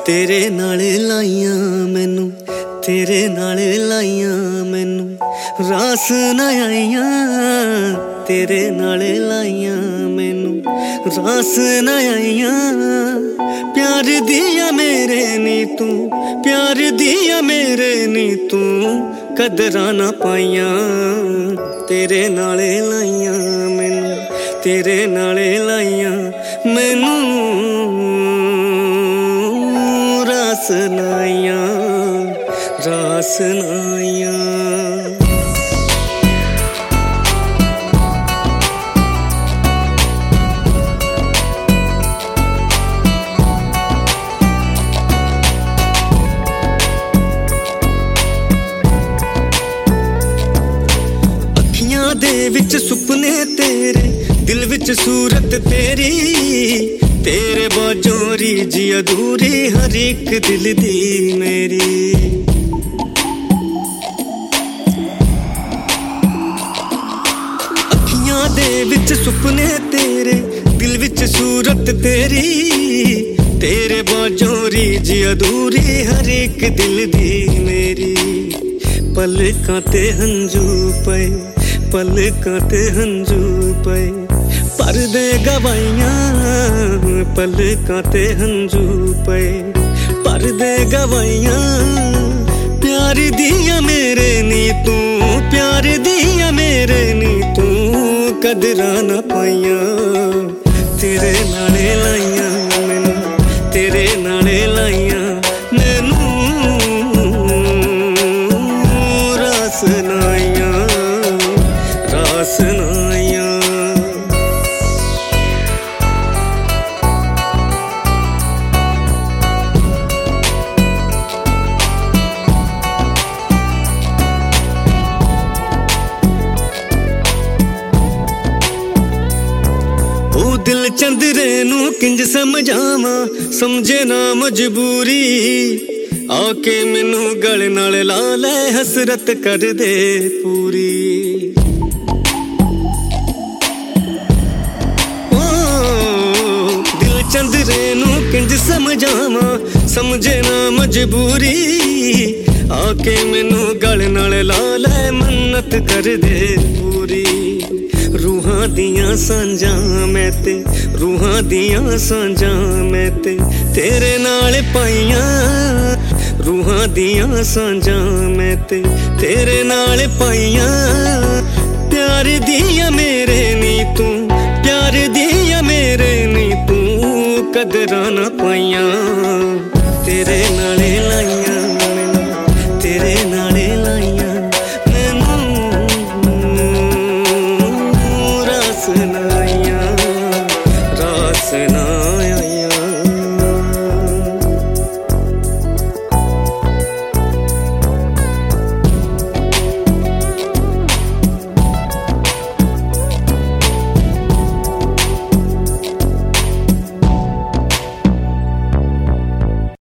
तेरे नाल लाइयां मैनू, तेरे नाल लाइयां मैनू रास न आइयां। तेरे नाल लाइयां मैनू रास न आइयां। प्यार दिया मेरे नी तू, प्यार दिया मेरे नी तू कदरां ना पाइयां। तेरे नाल लाइयां मैनू, तेरे नाल लाइयां मैनू रास न आइयां, रास न आइयां। दे विच सुपने तेरे, दिल विच सूरत तेरी, तेरे बाजों रीझ अधूरी हर एक दिल दी मेरी। अखियां दे विच सुपने तेरे, दिल विच सूरत तेरी, तेरे बाजों रीझ अधूरी हर एक दिल दी मेरी। पलकां ते हंझू पे, पलकां ते हंझू पे परदे गवाइयां। पलकां ते हंझू पे परदे गवाइयां। प्यार दिया मेरे नी तू, प्यार दिया मेरे नी तू कदरां ना पाइयां। तेरे नाल लाइयां मैनू, तेरे नाल लाइयां मैनू रास न आइयां, रास न आइयां। ओ दिल चंदरे नू किंज समझावां, समझे ना मजबूरी। आके मैनू गल नाल ला ले हसरत कर दे पूरी। चंदरे नू किंज समझावां, समझे ना मजबूरी। आके मैनू गल नाल ला ले मन्नत कर दे पूरी। रूहां दियां सांझां मैं ते, रूहां दियां सांझां मैं ते तेरे नाल पाइयां। रूहां दियां सांझां मैं ते तेरे नाल पाइयां। प्यार दिया मेरे नी तू, प्यार दिया मेरे नी तू कदरां ना पाइयां। तेरे नाल लाइयां